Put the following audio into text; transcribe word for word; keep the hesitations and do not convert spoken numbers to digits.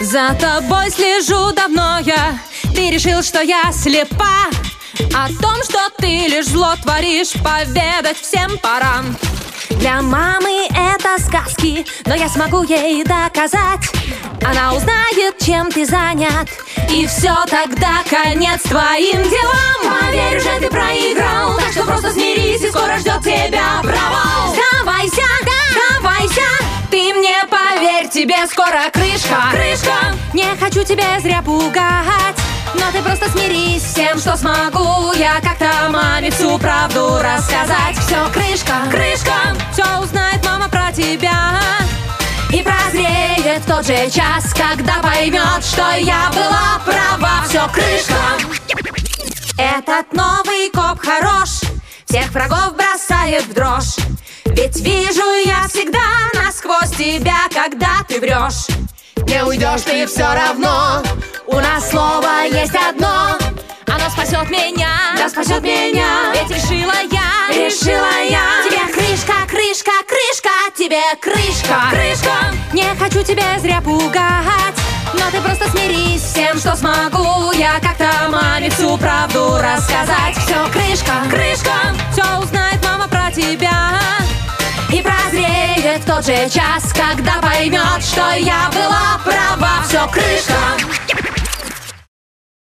За тобой слежу давно я. Ты решил, что я слепа. О том, что ты лишь зло творишь, поведать всем пора. Для мамы это сказки, но я смогу ей доказать. Она узнает, чем ты занят, и все, тогда конец твоим делам. Поверь, уже ты проиграл, так что просто смирись, и скоро ждет тебя провал. Сдавайся, сдавайся, ты мне поверь, тебе скоро крышка. Крышка. Не хочу тебя зря пугать, но ты просто смирись с тем, что смогу я как-то маме всю правду рассказать. Все, крышка, крышка, все узнает мама про тебя и прозреет в тот же час, когда поймет, что я была права. Все, крышка. Этот новый коп хорош, всех врагов бросает в дрожь. Ведь вижу я всегда насквозь тебя, когда ты врешь. Не уйдешь ты все равно, у нас слово есть одно. Оно спасет меня, да спасет меня. Ведь решила я, решила я. Тебе крышка, крышка, крышка, тебе крышка. Крышка. Не хочу тебя зря пугать, но ты просто смирись с тем, что смогу я как-то маме всю правду рассказать. Все, крышка, крышка, все узнает мама про тебя и прозреет в тот же час, когда поймет, что я была права. Все, крышка.